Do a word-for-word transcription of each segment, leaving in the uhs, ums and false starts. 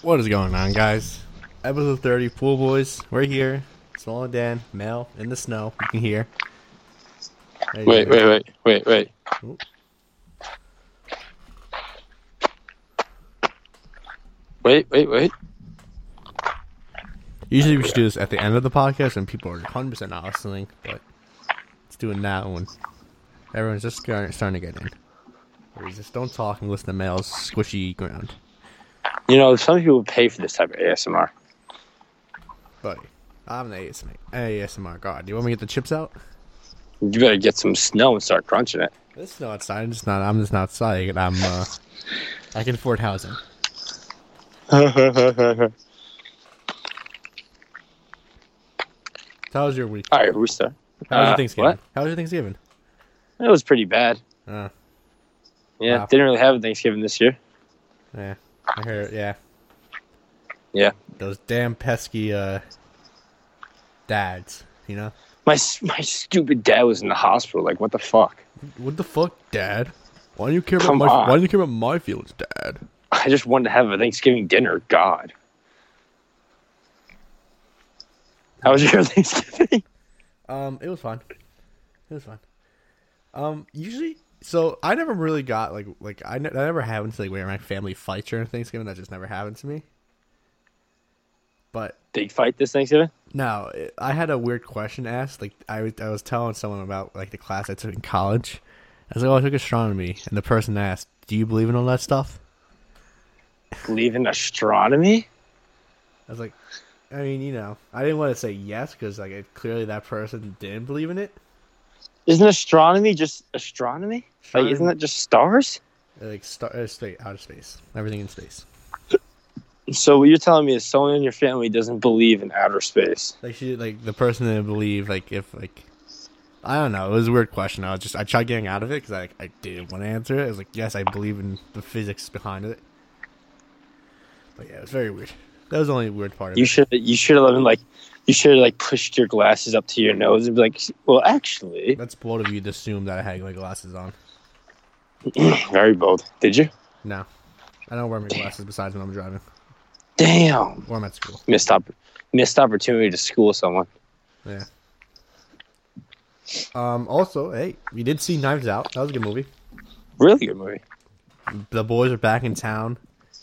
What is going on, guys? Episode thirty, Pool Boys. We're here. Small and Dan, Mel, in the snow. You can hear. Wait, wait, wait, wait, wait. Ooh. Wait, wait, wait. Usually we should do this at the end of the podcast when people are one hundred percent not listening, but let's do it now when everyone's just starting to get in. Or you just don't talk and listen to Mel's squishy ground. You know, some people pay for this type of A S M R. Buddy, I'm the A S M R. A S M R god. You want me to get the chips out? You better get some snow and start crunching it. It's snow outside. I'm just not, I'm just not outside. I'm, uh, I can afford housing. So how was your week? All right, we start. How was Uh, your Thanksgiving? what? How was your Thanksgiving? It was pretty bad. Uh, Yeah, Wow. didn't really have a Thanksgiving this year. yeah, I heard. Yeah, Yeah. those damn pesky uh, dads. You know My my stupid dad was in the hospital. Like, what the fuck? what the fuck, Dad? Why do you care about Come my? on. Why do you care about my feelings, Dad? I just wanted to have a Thanksgiving dinner. God. How was your Thanksgiving? Um, it was fun. It was fun. Um, usually, so I never really got like like I, ne- I never happened to like where my family fights during Thanksgiving. That just never happened to me. But Did you fight this Thanksgiving? no, it- I had a weird question asked. Like I was I was telling someone about like the class I took in college. I was like, oh, I took astronomy, and the person asked, "Do you believe in all that stuff?" Believe in astronomy? I was like, I mean, you know, I didn't want to say yes because like it, clearly that person didn't believe in it. Isn't astronomy just astronomy? Like, Astronomy- isn't that just stars? Like star, uh, space, outer space, everything in space. So what you're telling me is someone in your family doesn't believe in outer space. Like she, like the person didn't believe, like if like, I don't know. It was a weird question. I was just I tried getting out of it because I I didn't want to answer it. I was like, yes, I believe in the physics behind it. But yeah, it was very weird. That was the only weird part of You it. should you should have been like you should have like pushed your glasses up to your nose and be like, well, actually, That's bold of you to assume that I had my glasses on. very bold. Did you? No, I don't wear my glasses besides when I'm driving Damn, or I'm at school. missed op- missed opportunity to school someone. Yeah. Um. Also, hey, we did see Knives Out. That was a good movie. Really good movie. The boys are back in town.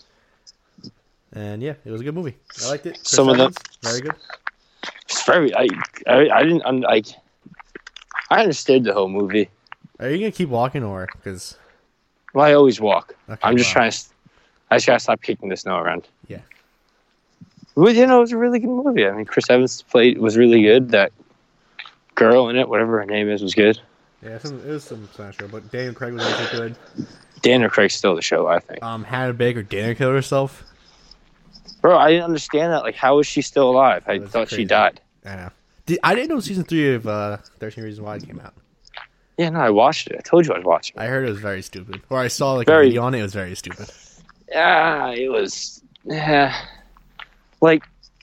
And yeah, it was a good movie. I liked it. Chris Some of them- Evans, very good. It's very. I I, I didn't un- like. I understood the whole movie. Are you gonna keep walking or because? Well, I always walk. Okay, I'm just wow. trying to. I just gotta stop kicking the snow around. Yeah. Well, you know, it was a really good movie. I mean, Chris Evans played was really good. That girl in it, whatever her name is, was good. Yeah, some, it was some smash show, but Daniel Craig was also good. Daniel Craig's still the show, I think. Um, Hannah Baker didn't kill herself. Bro, I didn't understand that. Like, how is she still alive? I That's thought she crazy. died. I know. Did, I didn't know season three of uh, thirteen Reasons Why came out. Yeah, no, I watched it. I told you I was watching. I heard it was very stupid, or I saw like Very- a video on it. It was very stupid. Yeah, it was. Yeah, like,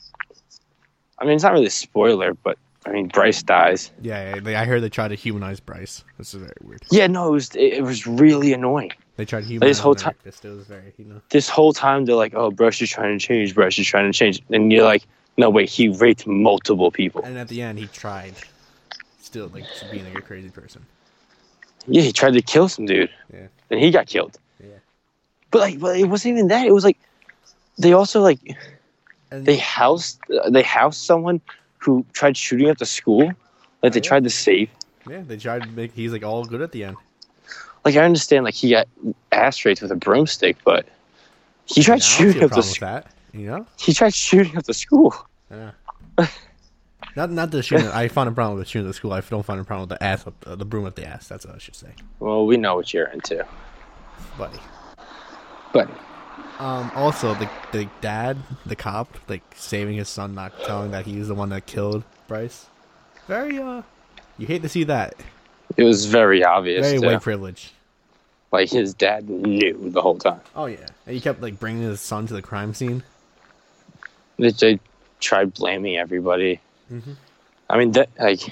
I mean, it's not really a spoiler, but I mean, Bryce dies. Yeah, yeah they, I heard they tried to humanize Bryce. This is very weird. Yeah, no, it was it, it was really annoying. They tried to humanize whole him, time- This still was very, you know. This whole time they're like, "Oh, Bryce is trying to change. Bryce is trying to change," and you're like, "No, wait, he raped multiple people." And at the end, he tried, still like to being like a crazy person. Yeah, he tried to kill some dude, Yeah. and he got killed. Yeah. But like, but it wasn't even that. It was like they also like And they housed uh, they housed someone who tried shooting up the school. Like they yeah. tried to save. yeah, they tried to make. He's like all good at the end. Like I understand, like he got ass raped with a broomstick, but he tried Now I see shooting a up the problem with school. that. You know. He tried shooting up the school. Yeah. Not not the shooting. I find a problem with the shooting at the school. I don't find a problem with the ass, up, uh, the broom up the ass. That's what I should say, Well, we know what you're into, buddy. but Um. Also, the the dad, the cop, like saving his son, not telling that he was the one that killed Bryce. Very uh, you hate to see that. it was very obvious. Very too. white privilege. Like his dad knew the whole time. Oh yeah, and he kept like bringing his son to the crime scene. They, they tried blaming everybody. Mhm. I mean, that like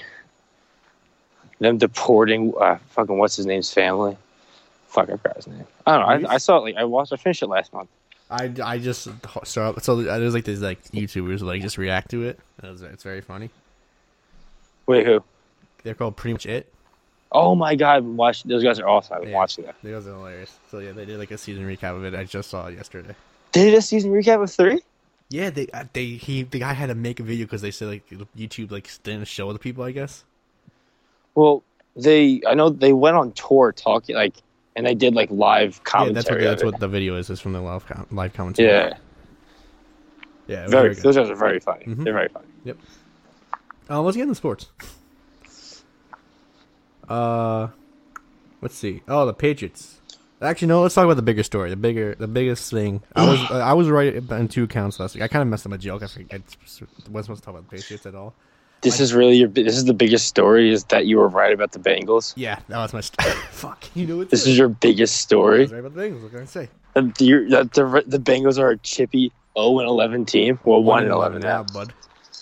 them deporting uh, fucking what's his name's family. Fuck, I forgot his name. I don't know. I, I saw it. Like I watched. I finished it last month. I, I just so so there's like these like YouTubers who, like just react to it. It was, it's very funny. Wait, who? They're called Pretty Much It. Oh my god, I've been watching. Those guys are awesome. I've been Yeah, watching that. They guys are hilarious. So yeah, they did like a season recap of it. I just saw it yesterday. They did a season recap of three? Yeah, they uh, they he the guy had to make a video because they said like YouTube like didn't show the people. I guess. Well, they I know they went on tour talking like, and they did like live commentary. Yeah, that's what that's of it. what the video is. Is from the live com- live commentary. Yeah, yeah, it was very. very good. Those guys are very funny. Mhm. They're very funny. Yep. Uh, let's get into sports. Uh, let's see. Oh, the Patriots. Actually, no. Let's talk about the bigger story. The bigger, the biggest thing. I was, uh, I was right in two accounts last week. I kind of messed up my joke. I forget. I wasn't supposed to talk about the Patriots at all. This I, is really your. This is the biggest story. Is that you were right about the Bengals? Yeah, that was my. St- Fuck. You know what? This is your biggest I story. was right about the Bengals. What can I say? That the, that the the Bengals are a chippy zero and eleven team. Well, one and eleven now. bud.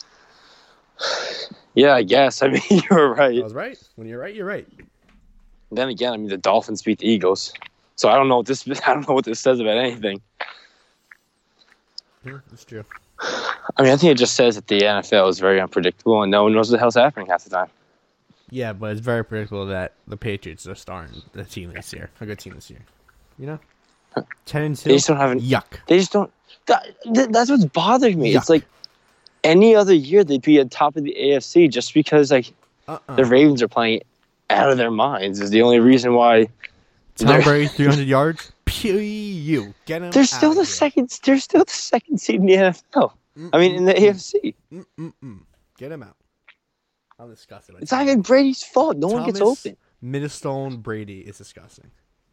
Yeah, I guess. I mean, you were right. I was right. When you're right, you're right. Then again, I mean, the Dolphins beat the Eagles, so I don't know what this. I don't know what this says about anything. Yeah, that's true. I mean, I think it just says that the N F L is very unpredictable, and no one knows what the hell's happening half the time. Yeah, but it's very predictable that the Patriots are starting the team this year. A good team this year. You know? ten and two. They just don't have. An, Yuck. They just don't. That, that, that's what's bothering me. Yuck. It's like any other year they'd be at top of the A F C just because like Uh-uh. the Ravens are playing out of their minds is the only reason why. Tom Brady, three hundred yards. Pew, you get him. They're still out the of here. second. They're still the second seed in the N F L. I mean, in the A F C. Mm-mm-mm. Get him out. I'm disgusted. It's not even Brady's fault. No one gets open. Middlestone Brady is disgusting.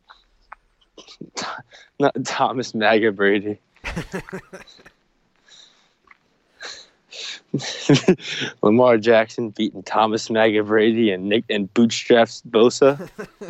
Not Thomas Maga Brady. Lamar Jackson beating Thomas Maga Brady and Nick and Bootstraps Bosa.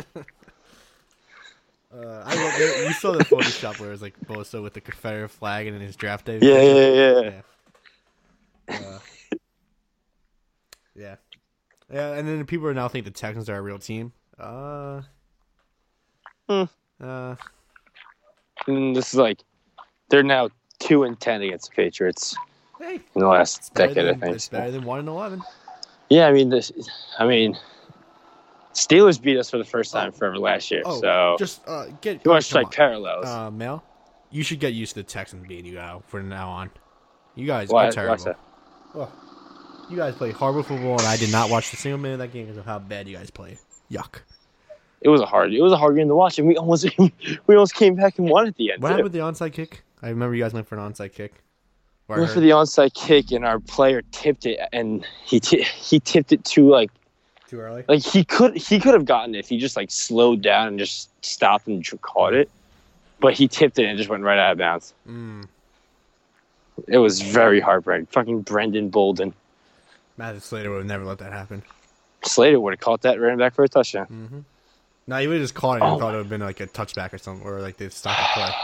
Uh, I love it. You saw the Photoshop where it was like Bosa with the Confederate flag and in his draft day. Yeah, yeah, yeah. Yeah. Uh, yeah. Yeah, and then people are now think the Texans are a real team. Uh. Hmm. Uh. And this is like they're now two and ten against the Patriots Hey. in the last It's better decade. than, I think. It's better than one and eleven. Yeah, I mean this. I mean, Steelers beat us for the first time forever last year. Oh, so just uh, get. you want oh, to strike parallels? Uh, Mel, you should get used to the Texans beating you out from now on. You guys Why? are terrible. What's that? Oh, you guys play horrible football, and I did not watch the single minute of that game because of how bad you guys played. Yuck. It was a hard. It was a hard game to watch, and we almost we almost came back and won at the end. What too. happened with the onside kick? I remember you guys went for an onside kick. Where We I went for heard- the onside kick, and our player tipped it, and he t- he tipped it too like Too early. like he could he could have gotten it if he just like slowed down and just stopped and tr- caught it, but he tipped it and it just went right out of bounds. Mm. It was very heartbreaking. Fucking Brendan Bolden. Matthew Slater would have never let that happen. Slater would have caught that, ran back for a touchdown. Mm-hmm. No, he would have just caught it and Oh. thought it would have been like a touchback or something, or like they stopped the play.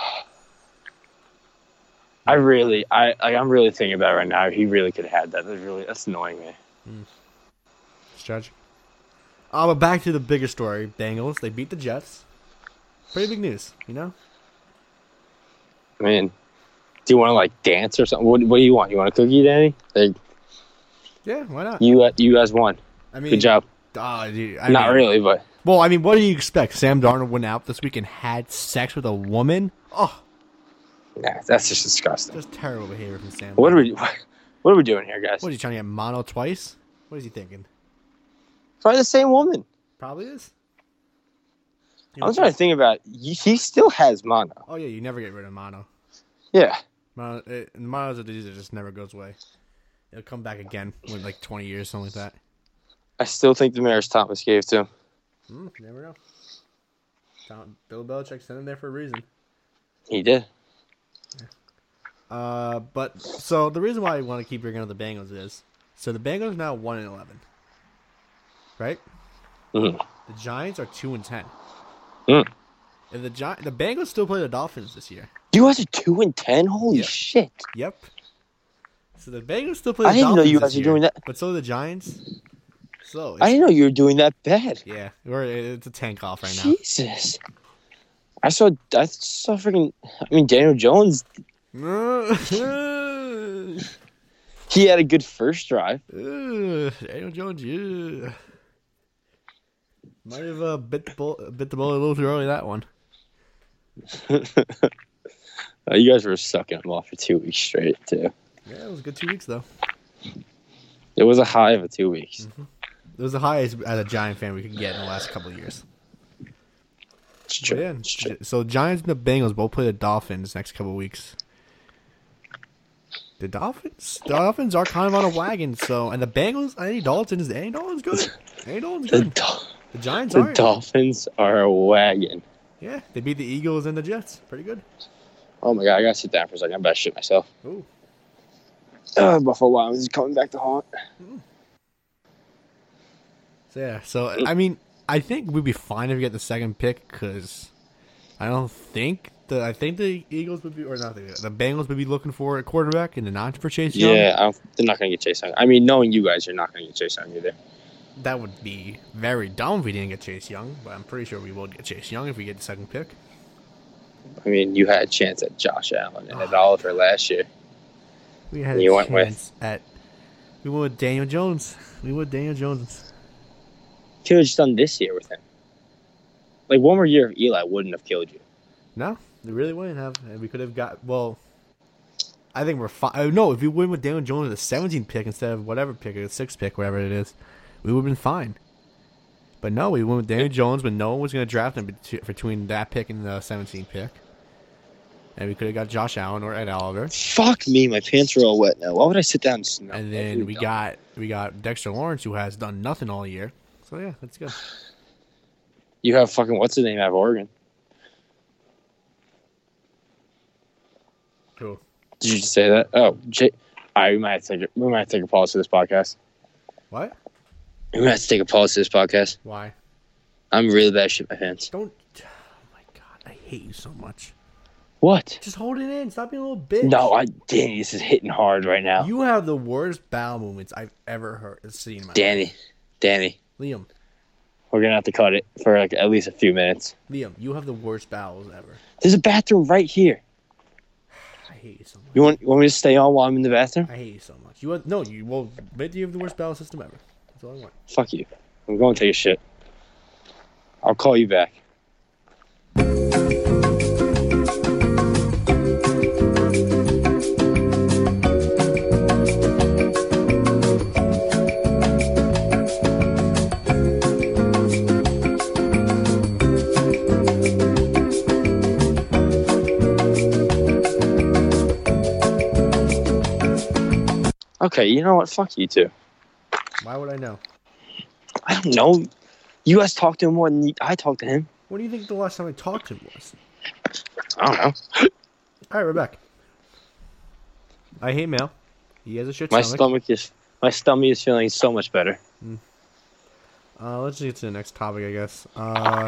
I really, I like, I'm really thinking about it right now. He really could have had that. That's really that's annoying me. It's tragic. Uh, but back to the bigger story. Bengals, they beat the Jets. Pretty big news, you know? I mean, do you want to like dance or something? What, what do you want? You want a cookie, Danny? Like, Yeah, why not? you uh, you guys won. I mean, Good job. Uh, dude, I Not mean, really, but Well, I mean, what do you expect? Sam Darnold went out this week and had sex with a woman? Oh, nah, that's just disgusting. just terrible behavior from Sam. What are Darnold. we what are we doing here, guys? What are you trying to get mono twice? What is he thinking? Probably the same woman. Probably is. I'm trying to think about. He still has mono. Oh yeah, you never get rid of mono. Yeah. Mono, it, mono's a disease that just never goes away. It'll come back again in like twenty years, something like that. I still think the Maris Thomas gave to him. Mm, you never know. Tom, Bill Belichick sent him there for a reason. He did. Uh, but so the reason why I want to keep bringing up the Bengals is so the Bengals are now one and eleven, right? Mhm. The Giants are two and ten. Mm. And the Gi- the Bengals still play the Dolphins this year. You guys are two and ten. Holy Yeah. shit! Yep. So the Bengals still play. The I didn't know Dolphins you this guys were year, doing that. But so do the Giants. So I didn't know you were doing that bad. yeah, we're it's a tank off right now. Jesus. I saw. I saw freaking. I mean, Daniel Jones. He had a good first drive. Uh, Daniel Jones, yeah. Might have uh, bit the ball, bit the ball a little too early. That one. uh, you guys were sucking him off for two weeks straight too. Yeah, it was a good two weeks though. It was a high of a two weeks. Mm-hmm. It was the highest as a Giant fan we could get in the last couple of years. It's true. Yeah. It's true. So Giants and the Bengals both play the Dolphins next couple of weeks. The Dolphins, the Dolphins are kind of on a wagon. So and the Bengals, Andy Dalton is Andy Dalton's good. Andy Dalton's The, good. Dol- The Giants the aren't. Dolphins are a wagon. Yeah, they beat the Eagles and the Jets. Pretty good. Oh my god, I gotta sit down for a second. I'm about to shit myself. Ooh. Uh, Buffalo Wild Wings is coming back to haunt. So yeah, so I mean, I think we'd be fine if we get the second pick because I don't think the I think the Eagles would be or not the the Bengals would be looking for a quarterback and not for Chase Young. Yeah, I don't, they're not gonna get Chase Young. I mean, knowing you guys, you're not gonna get Chase Young either. That would be very dumb if we didn't get Chase Young, but I'm pretty sure we will get Chase Young if we get the second pick. I mean, you had a chance at Josh Allen and at Oliver last year. We had You a went chance at we went with Daniel Jones. We went with Daniel Jones. Could have just done this year with him. Like one more year of Eli wouldn't have killed you. No, they really wouldn't have, and we could have got well. I think we're fine. No, if we win with Daniel Jones with a seventeenth pick instead of whatever pick, or the sixth pick, whatever it is, we would have been fine. But no, we went with Daniel Jones when no one was going to draft him between that pick and the seventeenth pick. And we could have got Josh Allen or Ed Oliver. Fuck me, my pants are all wet now. Why would I sit down and snow? And then we got we got Dexter Lawrence, who has done nothing all year. So yeah, that's good. You have fucking what's his name out of Oregon? Cool. Did you just say that? Oh, J- all right, we might have to take a, we might have to take a pause for this podcast. What? We might have to take a pause for this podcast. Why? I'm really bad at shit my pants. Don't. Oh my god, I hate you so much. What? Just hold it in. Stop being a little bitch. No, I Danny, this is hitting hard right now. You have the worst bowel movements I've ever heard seen in my Danny, life. Danny, Liam, we're gonna have to cut it for like at least a few minutes. Liam, you have the worst bowels ever. There's a bathroom right here. I hate you so much. You want you want me to stay on while I'm in the bathroom? I hate you so much. You want no, you well, but you have the worst bowel system ever. That's all I want. Fuck you. I'm going to take a shit. I'll call you back. Okay, you know what? Fuck you too. Why would I know? I don't know. You guys talk to him more than I talk to him. What do you think the last time I talked to him was? I don't know. All right, we're back. I hate Mel. He has a shit My stomach. stomach is my stomach is feeling so much better. Uh, let's just get to the next topic, I guess. Uh,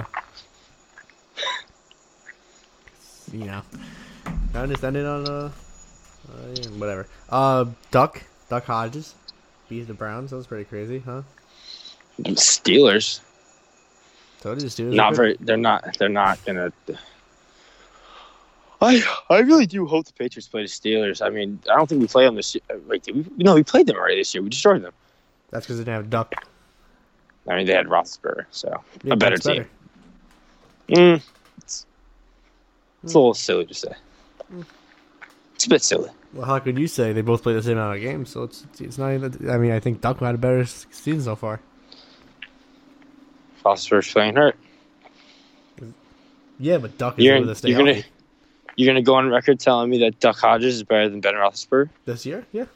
you know, I just ended on uh, uh yeah, whatever. Uh, Duck, Duck Hodges, beat the Browns. That was pretty crazy, huh? Steelers. So did the Steelers. Not very. They're not. They're not gonna. I I really do hope the Patriots play the Steelers. I mean, I don't think we played them this year. Wait, did we? No, we played them already this year. We destroyed them. That's because they didn't have Duck. I mean, they had Roethlisberger, so Yeah, a better Duck's team. Mm, it's, it's a little silly to say. It's a bit silly. Well, how could you say they both play the same amount of games? So it's it's not even. I mean, I think Duck had a better season so far. Roethlisberger's playing hurt. Yeah, but Duck is You're, able to stay you're gonna healthy. you're gonna go on record telling me that Duck Hodges is better than Ben Roethlisberger? This year, yeah.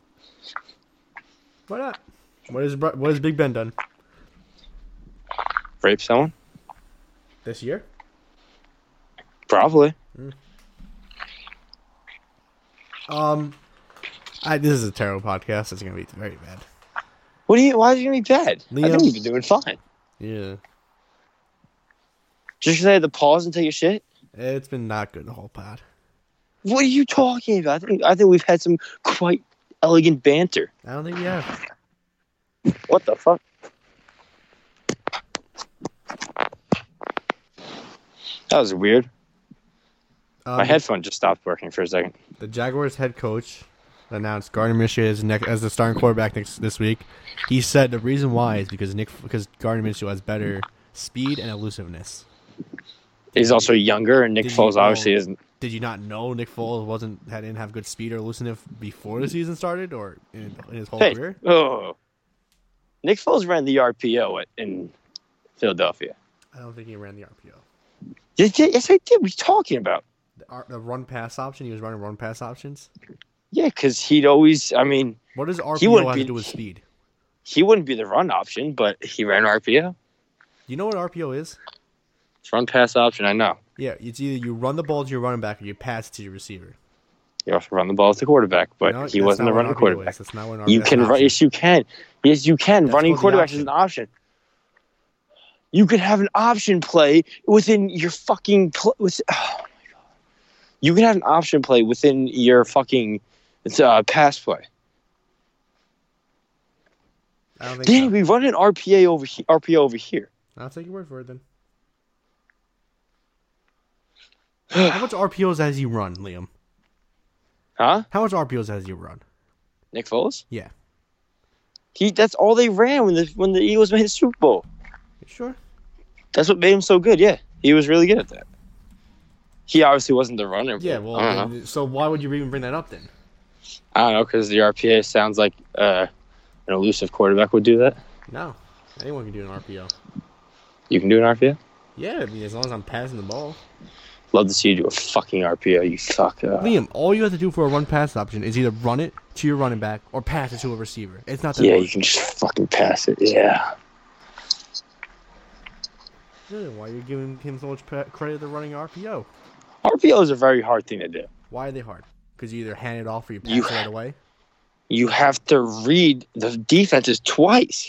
Why not? What is what has Big Ben done Rape someone? this year? Probably. Um, I this is a terrible podcast. It's gonna be very bad. What do you? Why is it gonna be bad? I Liam? think we've been doing fine. Yeah, Just because I had to pause and take a shit. it's been not good the whole pod. What are you talking about? I think I think we've had some quite elegant banter. I don't think we have. What the fuck? That was weird. Um, My headphone just stopped working for a second. The Jaguars head coach announced Gardner Minshew as, next, as the starting quarterback next this week. He said the reason why is because Nick because Gardner Minshew has better speed and elusiveness. He's also younger, and Nick Did Foles you- obviously oh, isn't. Did you not know Nick Foles wasn't had didn't have good speed or elusiveness before the season started or in, in his whole Hey, career? oh, Nick Foles ran the R P O at, in Philadelphia. I don't think he ran the R P O. Yes, yes, I did. What are you talking about? The, R- the run pass option. He was running run pass options. Yeah, because he'd always. I mean, What does R He P O wouldn't have be- to do with speed? he wouldn't be the run option, but he ran R P O. You know what R P O is? It's run pass option. I know. Yeah, it's either you run the ball to your running back or you pass it to your receiver. You also run the ball to the quarterback, but No, he that's wasn't not a what running R P O quarterback. is. That's not what R- You that's can an run. option. Yes, you can. Yes, you can. That's Running called the quarterbacks is an option. You could have an option play within your fucking. Pl- with, oh my god. You can have an option play within your fucking uh, pass play. I don't think Danny, so. we run an R P A over he- R P O over here. I'll take your word for it then. How much R P Os has he run, Liam? Huh? How much R P Os has he run? Nick Foles? Yeah. He. That's all they ran when the when the Eagles made the Super Bowl. You sure? That's what made him so good. Yeah, he was really good at that. He obviously wasn't the runner. Yeah, but well, I don't know. then, so why would you even bring that up then? I don't know, because the R P A sounds like uh, an elusive quarterback would do that. No. Anyone can do an R P O. You can do an R P A? Yeah, I mean, as long as I'm passing the ball. Love to see you do a fucking R P O, you fuck. Uh, Liam, all you have to do for a run pass option is either run it to your running back or pass it to a receiver. It's not that yeah, hard. you can just fucking pass it. Yeah. Yeah, why are you giving him so much pa- credit for running R P O? R P O is a very hard thing to do. Why are they hard? Because you either hand it off or you pass You- it right away? You have to read the defenses twice.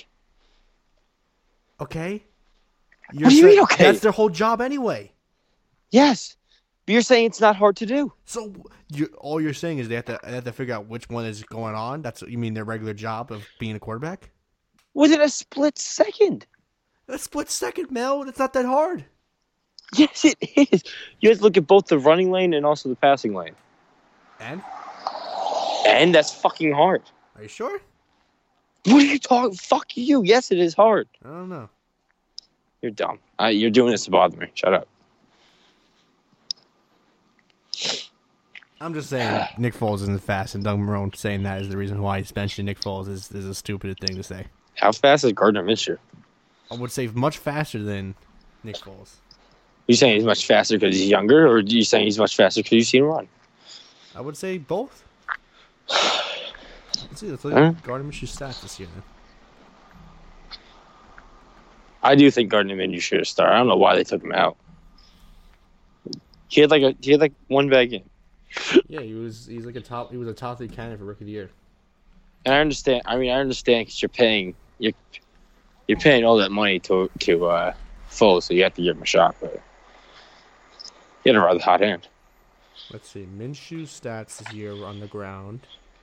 Okay. What do you mean, okay? That's their whole job anyway. Yes. But you're saying it's not hard to do. So you, all you're saying is they have to they have to figure out which one is going on. That's you mean their regular job of being a quarterback? Within a split second. A split second, Mel. That's not that hard. Yes, it is. You have to look at both the running lane and also the passing lane. And And that's fucking hard. are you sure? What are you talking? Fuck you. Yes, it is hard. I don't know. You're dumb. Uh, you're doing this to bother me. Shut up. I'm just saying Nick Foles isn't fast, and Doug Marrone saying that is the reason why he's benching Nick Foles is, is a stupid thing to say. How fast is Gardner Minshew? I would say much faster than Nick Foles. You saying he's much faster because he's younger, or are you saying he's much faster because you've seen him run? I would say both. Let's see. Let's look Huh? at Gardner Minshew's stats this year. Then. I do think Gardner Minshew should have started. I don't know why they took him out. He had like a he had like one bad game. Yeah, he was. He's like a top. He was a top three candidate for rookie of the year. And I understand. I mean, I understand because you're paying you're you're paying all that money to to uh, Foles, so you have to give him a shot. But he had a rather hot hand. Let's see. Minshew's stats this year on the ground.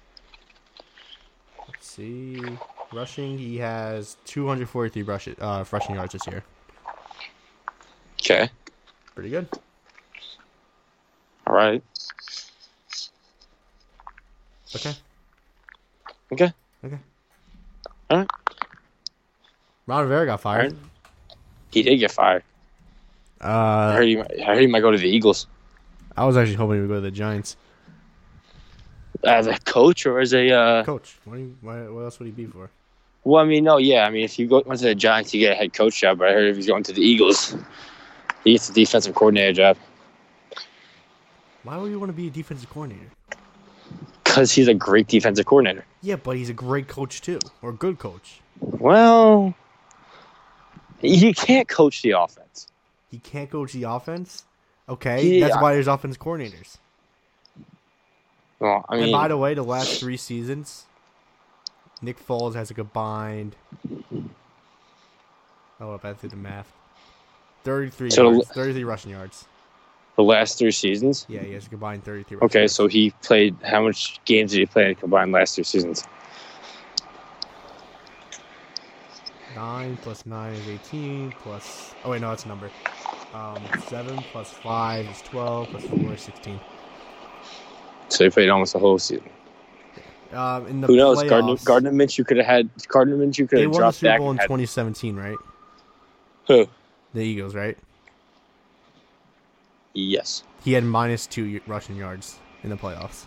Let's see. Rushing, he has two hundred forty-three rush, uh, rushing yards this year. Okay. Pretty good. All right. Okay. Okay. Okay. All right. Ron Rivera got All fired. right. He did get fired. I Uh, heard he. might- I heard he might go to the Eagles I was actually hoping he would go to the Giants. as a coach or as a. Uh, Coach, what, do you, why, what else would he be for? well, I mean, no, yeah. I mean, if you go went to the Giants, you get a head coach job. But I heard if he's going to the Eagles, he gets a defensive coordinator job Why would you want to be a defensive coordinator? because he's a great defensive coordinator. Yeah, but he's a great coach too, or a good coach. Well, you can't coach the offense. He can't coach the offense. Okay, He- that's I- why there's offense coordinators. Well, I mean, And by the way, the last three seasons, Nick Foles has a combined. Oh, I did the math. Thirty-three So- yards, thirty-three rushing yards. the last three seasons. Yeah, he has a combined thirty-three. Rushing Okay, yards. so he played. How much games did he play in combined last two seasons? nine plus nine is eighteen plus. Oh wait, no, that's a number. Um, seven plus five is twelve. Plus four is sixteen. So he played almost the whole season. Um, in the Who knows? playoffs, Gardner, Gardner Minshew could have had. Gardner Minshew could they have won the dropped Super back Bowl in and had. twenty seventeen, right? Who? The Eagles, right? Yes. He had minus two rushing yards in the playoffs.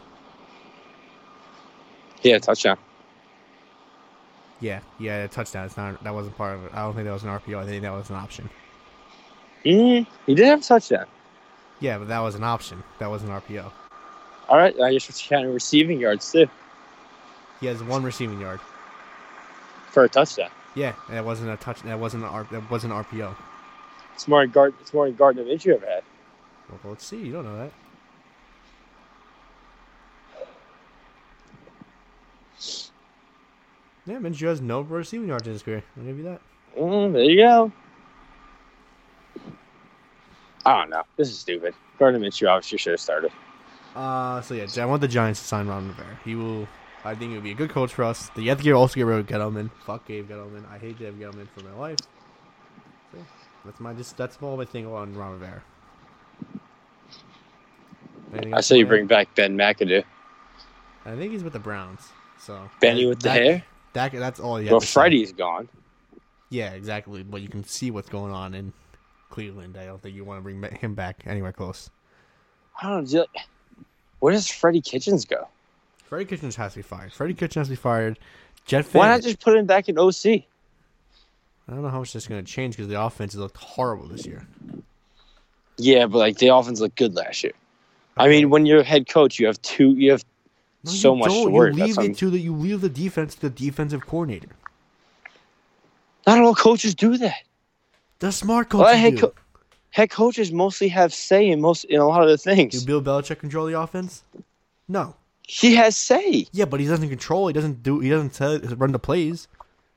Yeah, touchdown. Yeah, yeah, a touchdown. It's not. That wasn't part of it. I don't think that was an R P O. I think that was an option. Mm, he did have a touchdown. Yeah, but that was an option. That was an R P O. All right, I guess we're counting receiving yards too He has one receiving yard. for a touchdown. Yeah, and it wasn't a touch. That wasn't an R. That wasn't an R P O. It's more than Gard. It's more than Gardner Minshew ever had. Well, let's see. You don't know that. Yeah, Minshew has no receiving yards in his career. I'll give you that. Mm, there you go. I don't know. This is stupid. Gardner Minshew obviously should have started. Uh, so yeah, I want the Giants to sign Ron Rivera. He will. I think he will be a good coach for us. The have to also get rid of Gettleman. Fuck Gabe Gettleman. I hate Dave Gettleman for my life. So, that's my just. That's all my thing on Ron Rivera. Anything I else say you want to bring back Ben McAdoo. add? I think he's with the Browns. So Benny that- with the that- hair. That, that's all. You Well, have to say. Freddie's gone. Yeah, exactly. But you can see what's going on in Cleveland. I don't think you want to bring him back anywhere close. I don't know. Where does Freddie Kitchens go? Freddie Kitchens has to be fired. Freddie Kitchens has to be fired. Jet Why fan. not just put him back in O C? I don't know how much that's going to change because the offense has looked horrible this year. Yeah, but like the offense looked good last year. I mean, when you're a head coach, you have two. You have No, so you much don't. to worry you about. leave Some- it to the you leave the defense to the defensive coordinator. Not all coaches do that. The smart A lot coaches of head, do. co- head coaches mostly have say in most in a lot of the Do things. Bill Belichick control the offense? No. He has say. Yeah, but he doesn't control. He doesn't do. He doesn't tell, run the plays.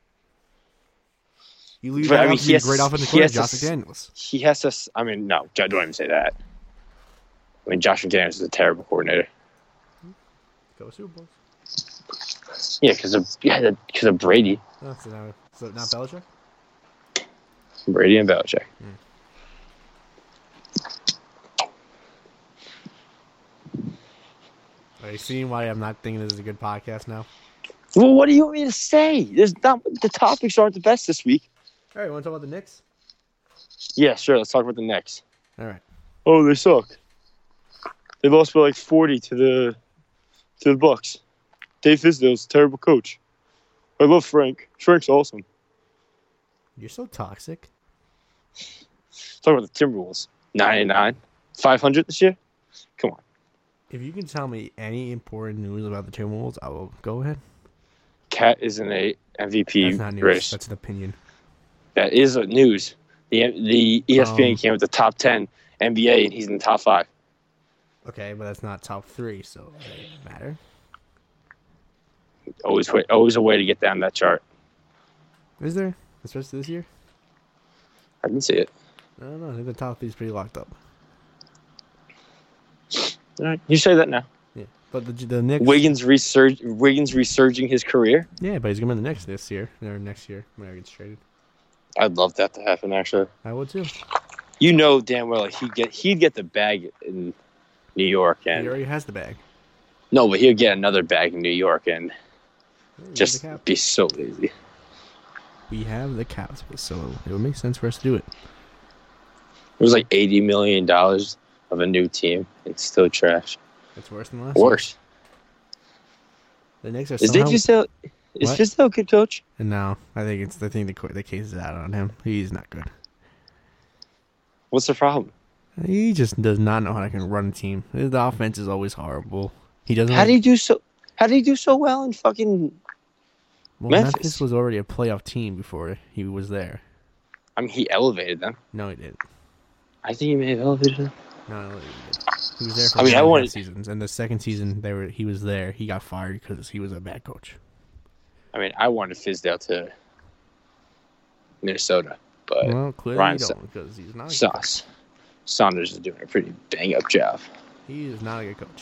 You leave But, that I mean, up to he the has- great offensive he coordinator, has Josh to s- McDaniels. He has to. s- I mean, no, don't even say that. I mean, Josh McDaniels is a terrible coordinator. Go Super Bowls. Yeah, because of yeah, because of Brady, Oh, so, now, so not Belichick. Brady and Belichick. Are you seeing why I'm not thinking this is a good podcast now? Well, what do you want me to say? There's not the topics aren't the best this week. All right, want to talk about the Knicks? Yeah, sure. Let's talk about the Knicks. All right. Oh, they suck. They lost by like forty to the to the Bucks. Dave Fizdale's a terrible coach. I love Frank. Frank's awesome. You're so toxic. Talk about the Timberwolves. ninety-nine. five hundred this year? Come on. If you can tell me any important news about the Timberwolves, I will go ahead. Cat is in a M V P That's not news. race. That's an opinion. That is a news. The the E S P N Um, came with the top ten N B A, and he's in the top five. Okay, but that's not top three, so does it matter? Always, way, always a way to get down that chart. Is there? Especially this year? I didn't see it. I don't know. I think the top three is pretty locked up. All right, you say that now. Yeah, but the the Knicks. Wiggins resurg- Wiggins resurging his career. Yeah, but he's gonna be the Knicks this year or next year when he gets traded. I'd love that to happen. Actually, I would too. you know damn well like he'd get he'd get the bag in New York, He and already has the bag. no, but he'll get another bag in New York and Yeah, we have just the cap. be so lazy. We have the caps, so it would make sense for us to do it. It was like eighty million dollars of a new team. It's still trash. It's worse than last. year. Worse. The Knicks are Is somehow. Fizdale is What? Fizdale a good coach? And now I think it's the thing the co- the case is out on him. He's not good. What's the problem? He just does not know how to run a team. The offense is always horrible. He doesn't. How like- did he do so? How did he do so well in fucking? well, Memphis? Memphis was already a playoff team before he was there. I mean, he elevated them. No, he didn't. I think he may have elevated them. No, no, he didn't. He was there for I mean, one I and a half wanted- seasons, and the second season they were he was there. He got fired because he was a bad coach. I mean, I wanted Fizdale to Minnesota, but Well, clearly Ryan you Sa- don't because he's not. A good Sauce. Saunders is doing a pretty bang up job. coach. He is not a good coach.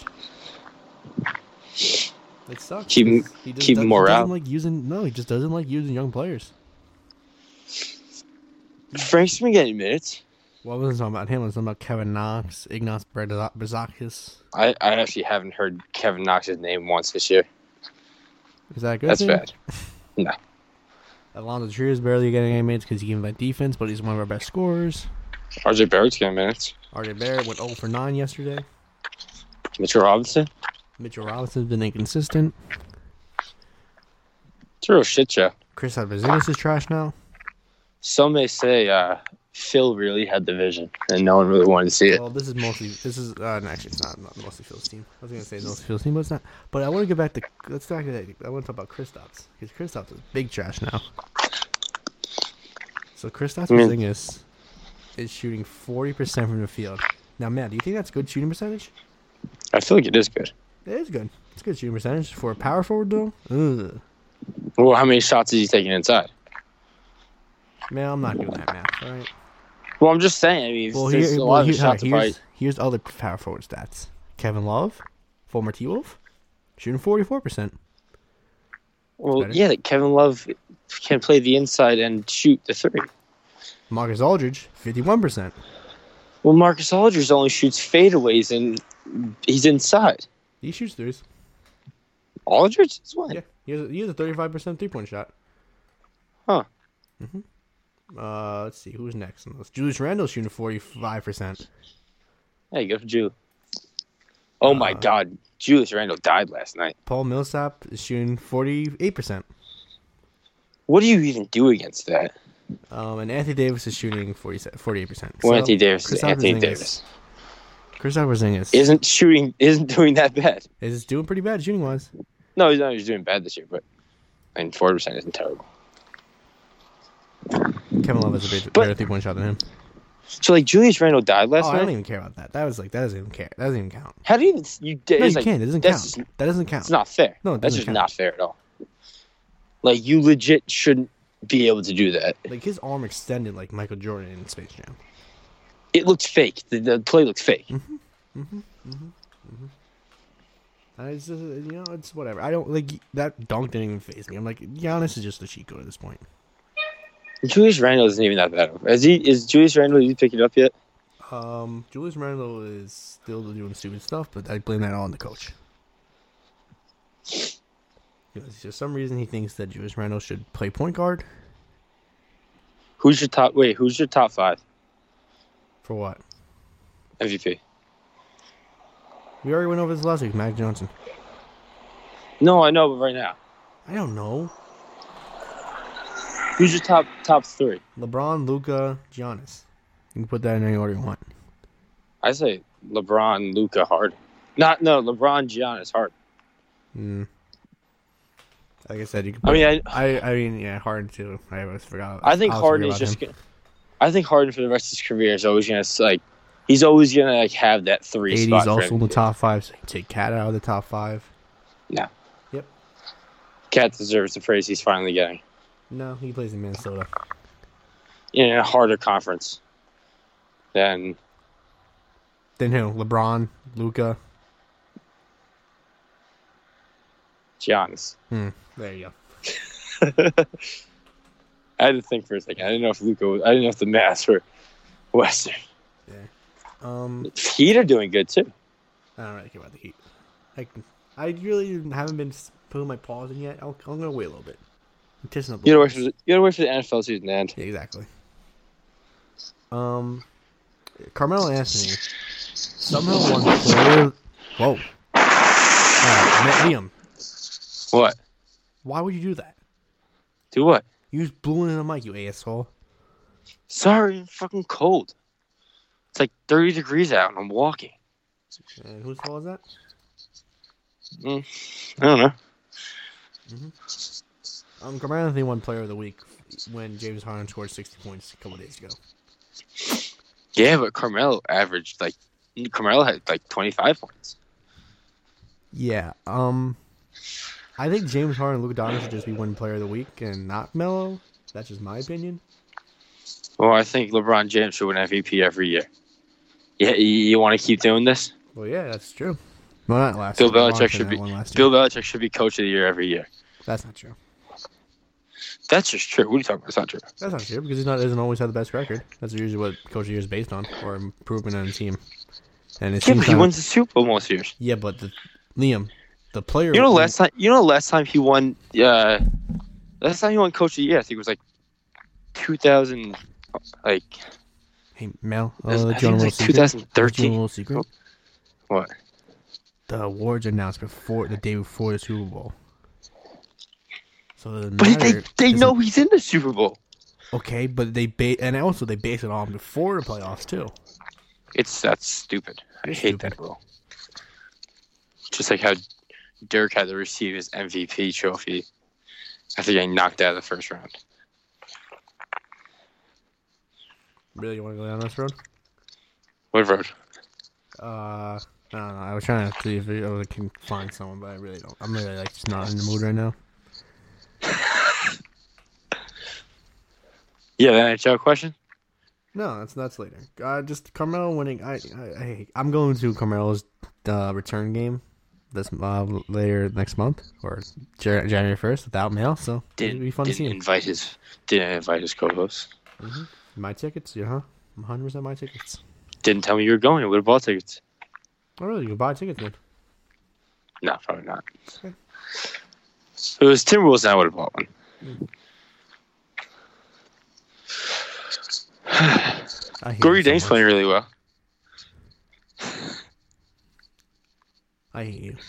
It sucks. Keep him- 'cause he just keep does- him he morale. doesn't like using. No, he just doesn't like using young players. Frank's been getting minutes. What was it about him? It was something about Kevin Knox, Ignas Brazakis. I, I actually haven't heard Kevin Knox's name once this year. Is that good? That's thing? bad. No. Alonzo Trier is barely getting any minutes because he can play defense, but he's one of our best scorers. R J Barrett's getting minutes. R J Barrett went zero for nine yesterday. Mitchell Robinson? Mitchell Robinson's been inconsistent. It's a real shit show. Chris Porzingis is trash now. Some may say uh, Phil really had the vision, and no one really wanted to see it. Well, this is mostly this is uh, no, actually it's not, not mostly Phil's team. I was gonna say mostly Phil's team, but it's not. But I want to get back to let's talk to that. I want to talk about Kristaps because Kristaps is big trash now. So Kristaps Porzingis is shooting forty percent from the field. Now, Matt, do you think that's good shooting percentage? I feel like it is good. It is good. It's good shooting percentage for a power forward, though. Ugh. Well, how many shots is he taking inside? Man, I'm not doing that math. All right. Well, I'm just saying. I mean, Well, there's here, a well, lot here, of shots. here's, Probably, here's other power forward stats. Kevin Love, former T-Wolf, shooting forty-four percent. well, better. yeah, Kevin Love can play the inside and shoot the three. Marcus Aldridge, fifty-one percent. Well, Marcus Aldridge only shoots fadeaways, and he's inside. He shoots threes. Aldridge is what? Yeah, he has a, he has a thirty-five percent three-point shot. Huh. Mm-hmm. Uh, let's see. Who's next? Julius Randle shooting forty-five percent. Hey, go for Jew. Oh, my Uh, God. Julius Randle died last night. Paul Millsap is shooting forty-eight percent. What do you even do against that? Um, and Anthony Davis is shooting forty-eight percent. Well, Anthony Davis is Kristaps Anthony Porzingis- Davis. Kristaps Porzingis Isn't shooting, isn't doing that bad. is doing pretty bad shooting-wise. No, he's not. He's doing bad this year, but I mean, forty percent isn't terrible. Kevin Love has a better, But- better three-point shot than him. So, like, Julius Randle died last Oh, I night. don't even care about that. That was like that doesn't even care. That doesn't even count. How do you even you? No, it's you like, can't. It doesn't that's count. just- That doesn't count. It's not fair. No, it that's doesn't just count. not fair at all. Like, you legit shouldn't be able to do that. Like his arm extended like Michael Jordan in Space Jam. It looked fake. The, the play looked fake. Mm-hmm. Mm-hmm. Mm-hmm. Mm-hmm. I just, uh, you know, it's whatever. I don't like that dunk didn't even faze me. I'm like, Giannis is just a cheat code at this point. Julius Randle isn't even that bad. Is he? Is Julius Randle? Did you pick it up yet? Um, Julius Randle is still doing stupid stuff, but I blame that all on the coach. Because for some reason he thinks that Julius Randle should play point guard. Who's your top? Wait, who's your top five For what? M V P? We already went over this last week, Mac Johnson. No, I know, but right now, I don't know. who's your top top three? LeBron, Luka, Giannis. You can put that in any order you want. I say LeBron, Luka, Harden. Not no LeBron, Giannis, Harden. Mm. Like I said, you can. I Put, mean, I I, I mean, yeah, Harden too. I always forgot. I think always Harden forget is about just. him. Gonna, I think Harden for the rest of his career is always gonna like. He's always gonna like have that three eighty's spot. for also in the M V P. top five. So you can take Cat out of the top five. No. Yep. Cat deserves the praise he's finally getting No, he plays in Minnesota. in a harder conference than Then who? LeBron, Luka. Giannis. Hmm. There you go. I had to think for a second. I didn't know if Luka was, I didn't know if the Mavs were Western. Yeah. Um, Heat are doing good too. I don't really care about the Heat. I, I really haven't been putting my paws in yet. I'll, I'm gonna wait a little bit. I'm testing up the You gotta wait waters. for the, you gotta wait for the N F L season to end. Yeah, exactly. Um, Carmelo Anthony somehow won player. Whoa. Uh, Liam, What? why would you do that? Do what? You just blew in the mic, you asshole. Sorry, I'm fucking cold. It's like thirty degrees out and I'm walking. And whose fault is that? Mm, I don't know. Um, Carmelo Anthony won Player of the Week when James Harden scored sixty points a couple days ago. Yeah, but Carmelo averaged like Carmelo had like twenty-five points. Yeah. Um, I think James Harden and Luka Doncic should just be one Player of the Week and not Melo. That's just my opinion. Well, I think LeBron James should win M V P every year. Yeah, you, you want to keep doing this? Well, yeah, that's true. Well, not last Bill year. Belichick LeBron should be won last Bill year. Belichick should be coach of the year every year. That's not true. That's just true. What are you talking about? It's not true. That's not true because he's not doesn't always have the best record. That's usually what coach of the year is based on, or improvement on the team. And it Yeah, seems but he kinda- wins the Super Bowl most years. Yeah, but the, Liam, the player. You know, last time. You know, last time he won. Uh, last time he won Coach of the Year, I think it was like two thousand. Like Hey Mel, I uh, think John it was Will like secret? twenty thirteen. John Will secret? What? The awards are announced before the day before the Super Bowl. So it doesn't But matter. they they Doesn't- know he's in the Super Bowl. Okay, but they ba- and also they base it on before the playoffs too. It's that's stupid. I It's hate stupid. that rule. Just like how Dirk had to receive his M V P trophy after getting knocked out of the first round. Really, you want to go down this road? What road? Uh, I don't know. I was trying to see if I can find someone, but I really don't. I'm really like just not in the mood right now. Yeah, the N H L question. No, that's that's later. Uh, just Carmelo winning. I I, I I'm going to Carmelo's uh, return game this uh, later next month or Jan- January first without mail. So Didn't, it'll be fun to didn't see him. invite his didn't invite his co-host. Mm-hmm. My tickets, yeah, huh? one hundred percent my tickets. Didn't tell me you were going. I would have bought tickets. Oh really? You can buy tickets then? No, probably not. Okay. If it was Timberwolves, I would have bought one. I hate Corey you so Dane's much. playing really well. I hate you.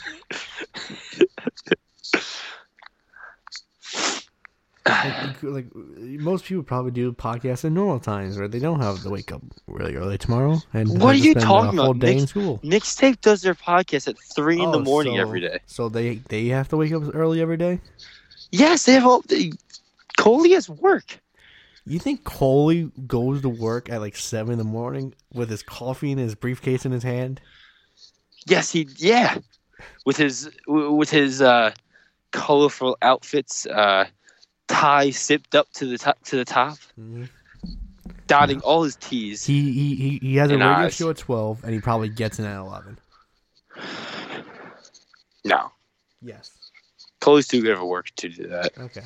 like, like most people probably do podcasts at normal times where they don't have to wake up really early tomorrow and What have are to you spend talking a whole about? day in Nick's- school. Nick's Tape does their podcast at three in the Oh, morning so- every day. So they they have to wake up early every day. Yes, they have all. They, Coley has work. You think Coley goes to work at like seven in the morning with his coffee and his briefcase in his hand? Yes, he. Yeah, with his with his uh, colorful outfits, uh, tie sipped up to the top to the top, Mm-hmm. dotting all his T's. He he he, he has a And radio eyes. show at twelve, and he probably gets in at eleven. No, Yes. Coley's too good of a worker to do that. Okay.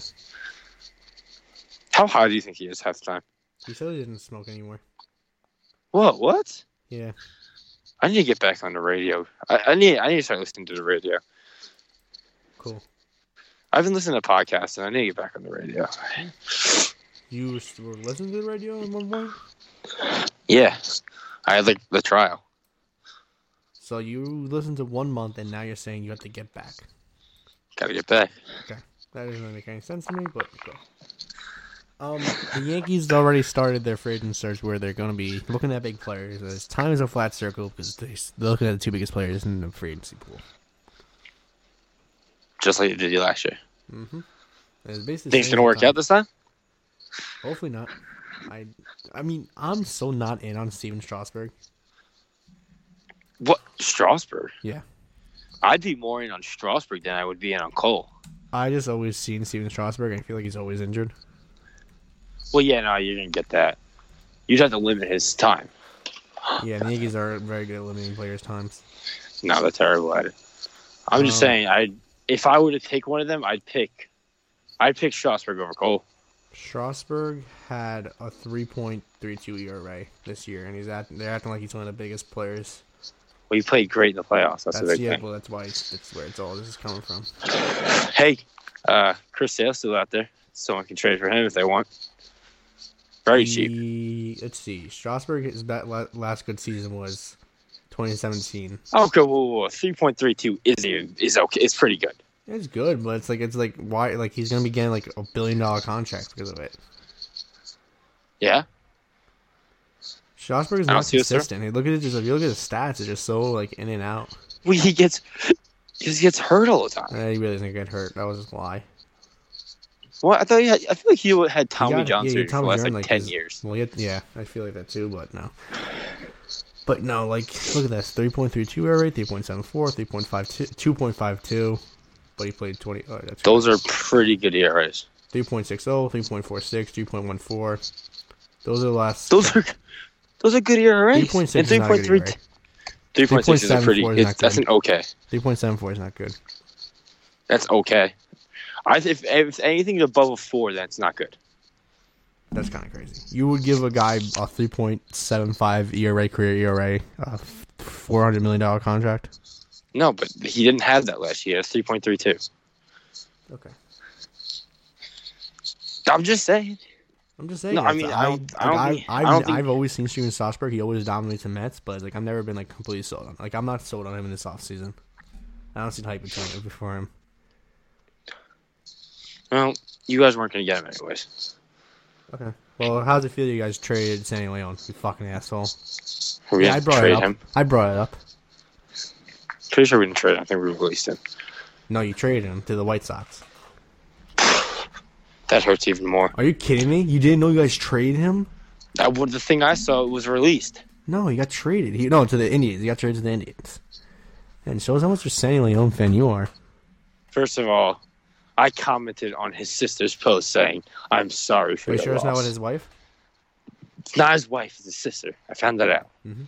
How high do you think he is half the time? He said he didn't smoke anymore. Whoa, what? Yeah. I need to get back on the radio. I, I need I need to start listening to the radio. Cool. I've been listening to podcasts, and I need to get back on the radio. You s- were listening to the radio at one point? Yeah, I had like the trial. So you listened to one month, and now you're saying you have to get back. Gotta get back. That doesn't really make any sense to me, but go. Um, the Yankees already started their free agent search where they're going to be looking at big players. As time is a flat circle because they- they're looking at the two biggest players in the free agency pool. Just like they did last year. Mm-hmm. It's basically Think it's saying gonna work time. out this time? Hopefully not. I, I mean, I'm so not in on Steven Strasburg. What Strasburg? Yeah. I'd be more in on Strasburg than I would be in on Cole. I just always seen Steven Strasburg, and I feel like he's always injured. Well, yeah, no, you're gonna get that. You'd have to limit his time. Yeah, the Yankees are very good at limiting players' times. No, they're terrible at it. I'm just Um, saying, I if I were to pick one of them, I'd pick, I'd pick Strasburg over Cole. Strasburg had a three point three two E R A this year, and he's at, they're acting like he's one of the biggest players. Well, he played great in the playoffs. That's, That's the big yeah, thing. well, that's why it's, that's where it's all this is coming from. Hey, uh, Chris Sale's still out there. Someone can trade for him if they want. Very cheap. He, let's see, Strasburg his that la- last good season was twenty seventeen. Okay, whoa, whoa, whoa. three point three two is is okay. It's pretty good. It's good, but it's like it's like why like he's gonna be getting like a billion dollar contract because of it. Yeah. Strasburg is I don't not see what's there. consistent. Hey, look at it. Just if you look at his stats, it's just so like in and out. Well, he gets he just gets hurt all the time. Uh, he really doesn't get hurt. That was his lie. Well, I thought he had, I feel like he had He Tommy got- John yeah, surgery Tommy for the last John, like ten his- years. Well, yeah, yeah, I feel like that too, but no. But no, like look at this: three point three two E R A, three point seven four, three point five two, two point five two. But he played twenty. Oh, that's Those are pretty good E R As. three point six zero, three point four six, three point one four. Those are the last. Those are those are good E R As. three point six And is not a good E R A. three point six is a pretty. three point seven four is It's, not that's good. an okay. three point seven four is not good. That's okay. I if if anything above a four, then it's not good. That's kind of crazy. You would give a guy a three point seven five E R A career E R A, a four hundred million dollar contract. No, but he didn't have that last year. It's three point three two. Okay. I'm just saying. I'm just saying. No, I mean, I don't- I don't I, think- I, I don't I've, think- I've always seen Steven Strasburg. He always dominates the Mets, but like I've never been like completely sold on. Like I'm not sold on him in this offseason. I don't see the hype between it before him. Well, you guys weren't going to get him anyways. Okay. Well, how's it feel you guys traded Sandy Leon? You fucking asshole. We Yeah, I didn't brought it trade up. him. I brought it up. Pretty sure we didn't trade him. I think we released him. No, you traded him to the White Sox. That hurts even more. Are you kidding me? You didn't know you guys traded him? That was the thing I saw was released. No, he got traded. He no to the Indians. He got traded to the Indians. And shows how much of a Sandy Leon fan you are. First of all, I commented on his sister's post saying, "I'm sorry for Are you your sure it's not loss." with his wife? It's not his wife; it's his sister. I found that out. Mhm.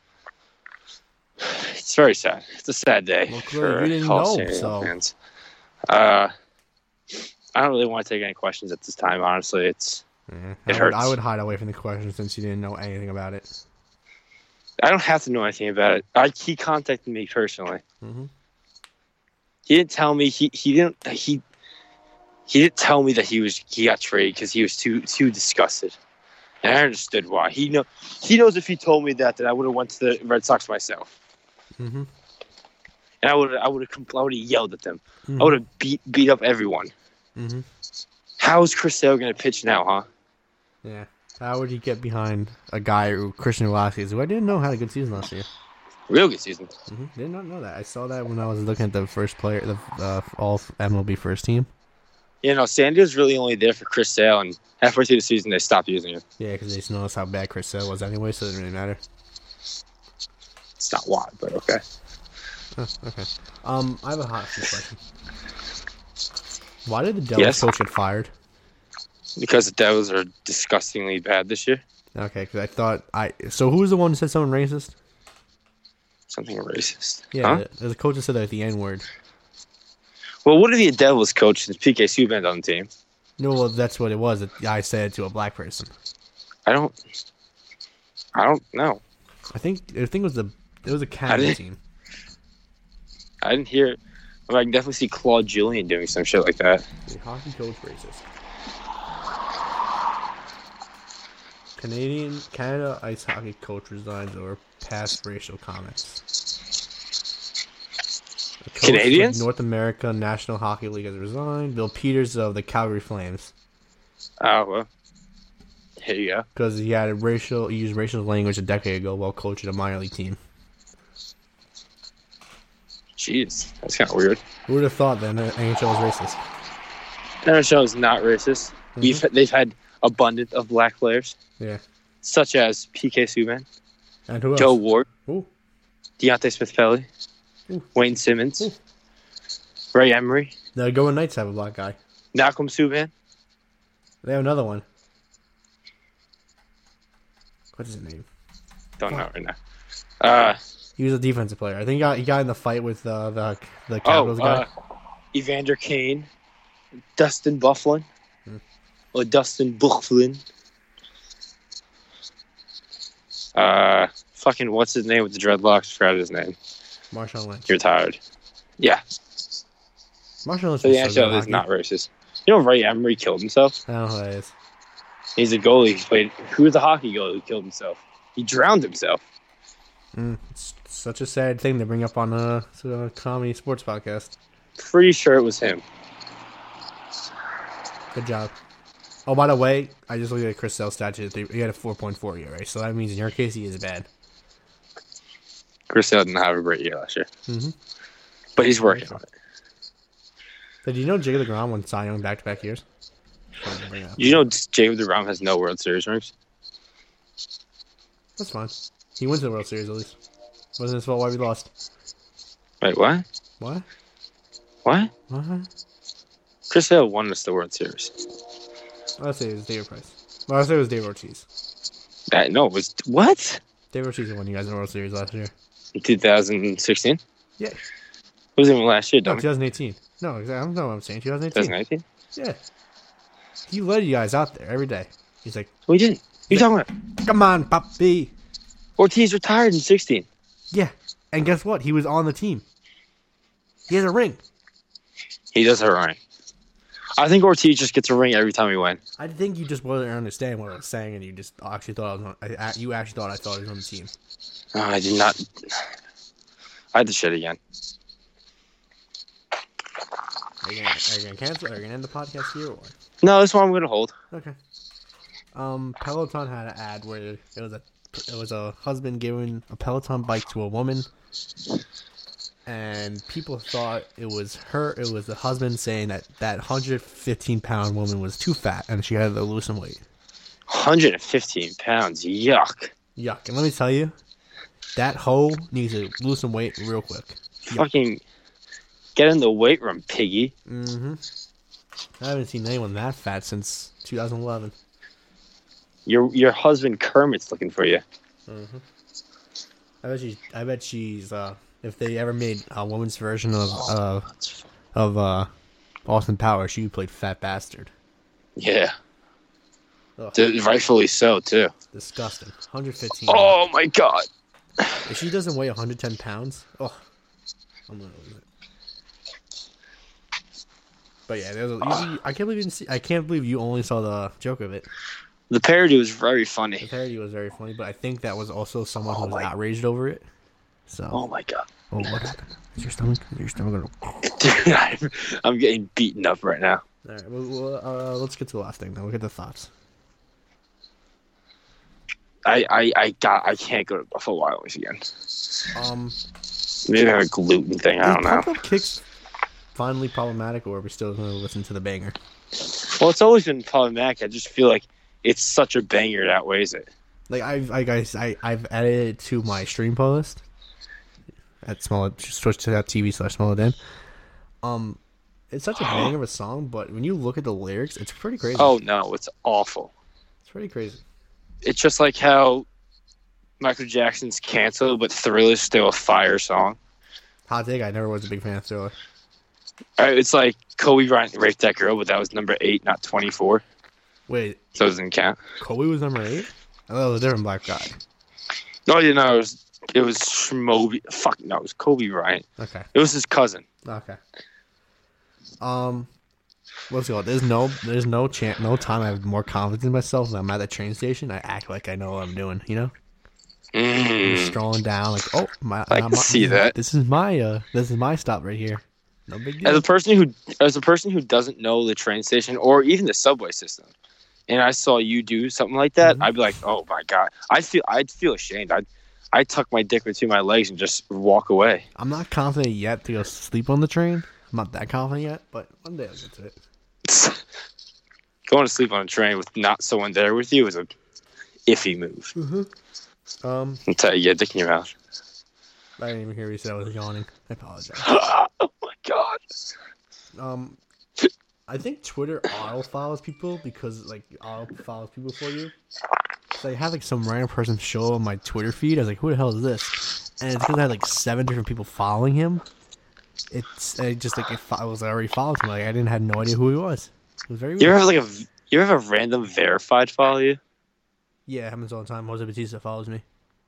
It's very sad. It's a sad day Well, clearly for you didn't all know, San Diego so- fans. Uh, I don't really want to take any questions at this time. Honestly, it's Yeah, It I would, hurts. I would hide away from the question since you didn't know anything about it. I don't have to know anything about it. I, he contacted me personally. Mm-hmm. He didn't tell me he, he didn't he he didn't tell me that he was he got traded because he was too too disgusted, and I understood why. He know he knows if he told me that that I would have went to the Red Sox myself, Mm-hmm. and I would I would have compl- I would have yelled at them. Mm-hmm. I would have beat beat up everyone. Mm-hmm. How is Chris Sale going to pitch now, huh? Yeah. How would you get behind a guy who Christian Velasquez, who I didn't know had a good season last year? Real good season. Mm-hmm. Did not know that. I saw that when I was looking at the first player, the uh, all M L B first team. You know, San Diego's really only there for Chris Sale, and halfway through the season they stopped using him. Yeah, because they just noticed how bad Chris Sale was anyway, so it didn't really matter. It's not why, but okay. Huh, okay. Um, I have a hot seat question. Why did the Devils Yes? coach get fired? Because the Devils are disgustingly bad this year. Okay, because I thought I. So who was the one who said something racist? Something racist. Yeah, Huh? there's a coach that said that at the N word. Well, what are the Devils coach since P K Subban on the team? No, well, that's what it was. The guy said it to a black person. I don't. I don't know. I think I think it was the it was a Canada didn't- team. I didn't hear. I, mean, I can definitely see Claude Julien doing some shit like that. The hockey coach racist. Canadian Canada ice hockey coach resigns over past racial comments. The coach Canadians? of North America National Hockey League has resigned. Bill Peters of the Calgary Flames Oh well. Here you go. because he had a racial he used racial language a decade ago while coaching a minor league team. Jeez, that's kind of weird. Who would have thought that N H L was racist? N H L is not racist. Mm-hmm. We've they've had abundant of black players, Yeah. such as P K Subban, And who else? Joe Ward, Ooh. Deontay Smith-Pelly, Ooh. Wayne Simmons, Ooh. Ray Emery, The Going Knights have a black guy. Malcolm Subban. They have another one. What's his name? Don't know right now. Uh, He was a defensive player. I think he got he got in the fight with uh, the the oh, Capitals guy. uh, Evander Kane, Dustin Bufflin, Hmm. or Dustin Bufflin. Uh, fucking what's his name with the dreadlocks? Forgot his name. Marshawn Lynch. You're tired. Yeah, Marshawn Lynch so the was so N H L good at is not hockey. racist. You know, Ray Emery killed himself. I don't know who that is. He's a goalie. He played. Who was a hockey goalie who killed himself? He drowned himself. Mm, it's such a sad thing to bring up on a, a comedy sports podcast. Pretty sure it was him. Good job. Oh, by the way, I just looked at Chris Sale's statue. He had a four point four E R A, so that means in your case he is bad. Chris Sale didn't have a great year last year, Mm-hmm. but he's working on it. Did you know Jacob deGrom won Cy Young back to back years? Wanted to bring it up. You know, Jacob deGrom has no World Series rings. That's fine. He went to the World Series at least. Wasn't his fault why we lost. Wait, what? What? What? What? Chris Sale won us the World Series. I'll say it was David Price. Well, I'll say it was Dave Ortiz. That, no, it was what? Dave Ortiz won you guys in the World Series last year. In two thousand sixteen? Yeah. It was even last year, No, dummy. twenty eighteen. No, exactly. I don't know what I'm saying. twenty eighteen. twenty nineteen? Yeah. He led you guys out there every day. He's like, We didn't. What are you talking about? come on, Papi. Ortiz retired in sixteen. Yeah. And guess what? He was on the team. He has a ring. He does have a ring. I think Ortiz just gets a ring every time we win. I think you just wasn't understanding what I was saying, and you just actually thought I was on. I, you actually thought I thought he was on the team. Oh, I did not. I had to shit again. Are you, gonna, are you gonna cancel? Are you gonna end the podcast here or what? No, this one I'm gonna hold. Okay. Um, Peloton had an ad where it was a it was a husband giving a Peloton bike to a woman, and people thought it was her. It was the husband saying that that one hundred fifteen pound woman was too fat and she had to lose some weight. one hundred fifteen pounds. Yuck. Yuck! And let me tell you, that hoe needs to lose some weight real quick. Yuck. Fucking get in the weight room, piggy. Mm-hmm. I haven't seen anyone that fat since two thousand eleven. Your your husband Kermit's looking for you. Mm-hmm. I bet she's. I bet she's. Uh, if they ever made a woman's version of uh, of uh, Austin Powers, she played Fat Bastard. Yeah. Ugh. D- rightfully so too. Disgusting. one hundred fifteen. Oh my god. If she doesn't weigh one hundred ten pounds, oh, I'm gonna lose it. But yeah, there's a, you, I can't believe you didn't see. I can't believe you only saw the joke of it. The parody was very The funny. parody was very funny, but I think that was also someone who Oh was my- outraged over it. So, Oh my god. oh, what happened? Is your stomach? Is your stomach gonna? Dude, I'm, I'm getting beaten up right now. All right, well, well, uh, let's get to the last thing. Then we'll get the thoughts. I, I, I got I can't go to Buffalo Wild Wings again. Um, Maybe I have a gluten thing. I don't is know. Pump Up Kicks finally problematic, or are we still going to listen to the banger? Well, it's always been problematic. I just feel like it's such a banger it outweighs it. Like I've, I guys, I, I've added it to my stream playlist at small switch to that T V slash small den. Um, it's such a banger of a song, but when you look at the lyrics, it's pretty crazy. Oh no, it's awful. It's pretty crazy. It's just like how Michael Jackson's canceled, but Thriller's still a fire song. Hot take. I never was a big fan of Thriller. Uh, It's like Kobe Bryant raped that girl, but that was number eight, not twenty-four. Wait, So it doesn't count. Kobe was number eight. I thought it was a different black guy. No, you know, it was it was Shmoby. Fuck no, it was Kobe Bryant. Okay. It was his cousin. Okay. Um, let's go. There's no, there's no chance, no time I have more confidence in myself. When I'm at the train station, I act like I know what I'm doing. You know, I'm Mm. strolling down like, oh my, I not can my- see that. This is my, uh, this is my stop right here. No big As deal. a person who, as a person who doesn't know the train station or even the subway system, and I saw you do something like that, Mhm. I'd be like, oh my god, I feel, I'd feel ashamed. I'd, I'd tuck my dick between my legs and just walk away. I'm not confident yet to go sleep on the train. I'm not that confident yet, but one day I'll get to it. Going to sleep on a train with not someone there with you is a iffy move. Mm-hmm. Um, I'll tell you, get a dick in your mouth. I didn't even hear you say I was yawning. I apologize. Oh my god. Um, I think Twitter auto follows people because like auto follows people for you. So I had like some random person show on my Twitter feed. I was like, "Who the hell is this?" And it's because I had like seven different people following him. It's I just like if I was already followed him. Like I didn't have no idea who he was. It was very weird. You ever have like a, you ever have a random verified follow you? Yeah, it happens all the time. Jose Batista follows me.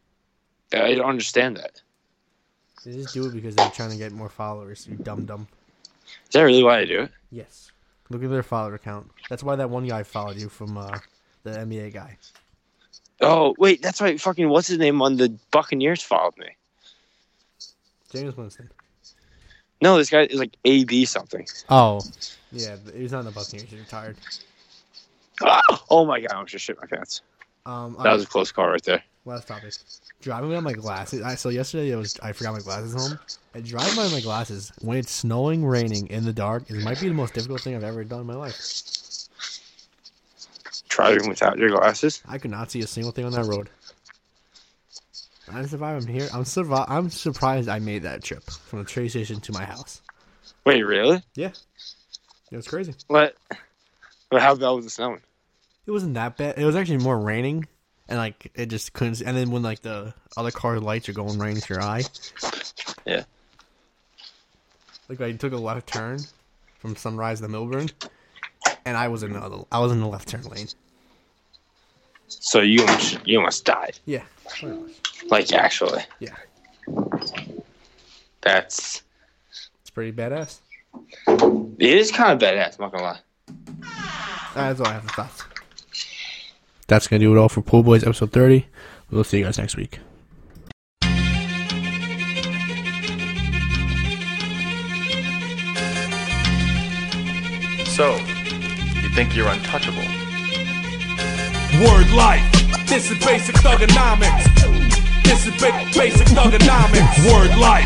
I don't understand that. They just do it because they're trying to get more followers. You dumb dumb. Is that really why I do it? Yes. Look at their follower count. That's why that one guy followed you from uh, the N B A guy. Oh wait, that's right. Fucking what's his name on the Buccaneers followed me. James Winston. No, this guy is like A B something. Oh. Yeah, he's not in the Buccaneers. He's retired. Ah! Oh my god, I almost just shit my pants. Um, That was a close call right there. Last topic. Driving without my glasses. I, so yesterday I was I forgot my glasses home. And driving without my glasses when it's snowing, raining, in the dark, it might be the most difficult thing I've ever done in my life. Driving without your glasses. I could not see a single thing on that road. I'm surviving here. I'm survi- I'm surprised I made that trip from the train station to my house. Wait, really? Yeah, it was crazy. What? But how bad was it snowing? It wasn't that bad. It was actually more raining, and like it just couldn't. And then when like the other car lights are going right into your eye. Yeah. Like I took a left turn, from Sunrise to Milburn, and I was in the I was in the left turn lane. So you almost, you almost died. Yeah, pretty much. Like actually. Yeah, that's it's pretty badass. It is kind of badass. I'm not gonna lie. That's all I have for thoughts. That's gonna do it all for Pool Boys episode thirty. We'll see you guys next week. So, you think you're untouchable? Word life. This is basic thugonomics. This is ba- basic thugonomics. Word life.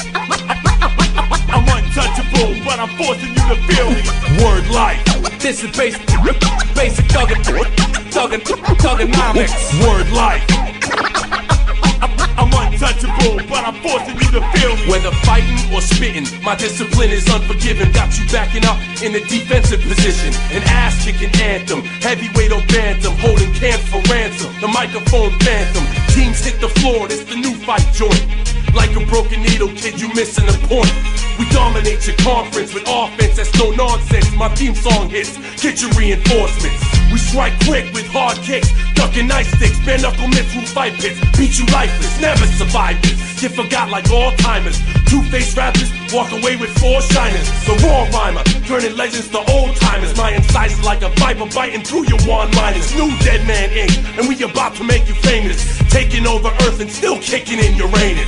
I'm untouchable, but I'm forcing you to feel me. Word life. This is basic, basic thuggin, thuggin, thugonomics. Word life. I'm untouchable, but I'm forcing you to feel me. Whether fighting or spitting, my discipline is unforgiving. Got you backing up in a defensive position. An ass-kicking anthem, heavyweight or bantam, holding camp for ransom. The microphone phantom, teams hit the floor, it's the new fight joint. Like a broken needle, kid, you missing a point. We dominate your conference with offense, that's no nonsense. My theme song hits, get your reinforcements. We strike quick with hard kicks, ducking ice sticks, bare knuckle mitts through fight pits. Beat you lifeless, never survive this. Get forgot like all timers. Two-faced rappers walk away with four shiners. The raw rhymer, turning legends to old timers. My incisors like a viper biting through your one-liners. New Dead Man Incorporated, and we about to make you famous. Taking over Earth and still kicking in Uranus.